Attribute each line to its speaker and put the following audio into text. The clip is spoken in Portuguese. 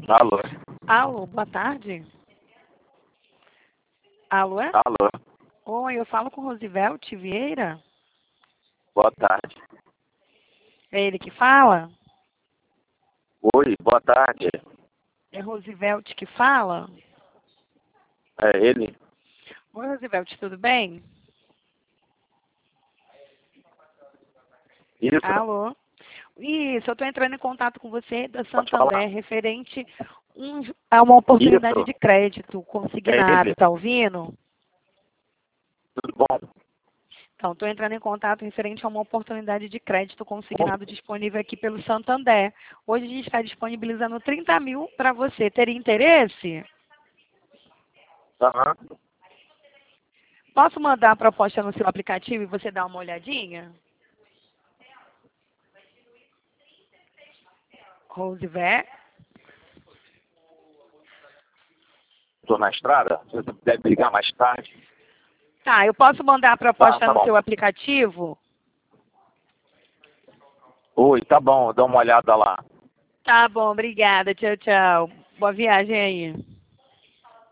Speaker 1: Alô?
Speaker 2: Alô, boa tarde. Alô, é?
Speaker 1: Alô?
Speaker 2: Oi, eu falo com Rosivelt Vieira.
Speaker 1: Boa tarde.
Speaker 2: É ele que fala?
Speaker 1: Oi, boa tarde.
Speaker 2: É Rosivelt que fala?
Speaker 1: É ele?
Speaker 2: Oi, Rosivelt, tudo bem?
Speaker 1: Isso?
Speaker 2: Alô? Isso, eu estou entrando em contato com você da
Speaker 1: Pode falar.
Speaker 2: Santander, referente a uma oportunidade
Speaker 1: Isso?
Speaker 2: de crédito
Speaker 1: É
Speaker 2: consignado,
Speaker 1: ele?
Speaker 2: tá ouvindo?
Speaker 1: Tudo bom?
Speaker 2: Então, estou entrando em contato referente a uma oportunidade de crédito consignado disponível aqui pelo Santander. Hoje a gente está disponibilizando 30 mil para você. Teria interesse?
Speaker 1: Aham.
Speaker 2: Posso mandar a proposta no seu aplicativo e você dar uma olhadinha? Roosevelt?
Speaker 1: Estou na estrada. Se você puder me ligar mais tarde.
Speaker 2: Tá, eu posso mandar a proposta
Speaker 1: Tá
Speaker 2: no
Speaker 1: bom.
Speaker 2: seu aplicativo?
Speaker 1: Oi, tá bom. Dá uma olhada lá.
Speaker 2: Tá bom, obrigada. Tchau, tchau. Boa viagem aí.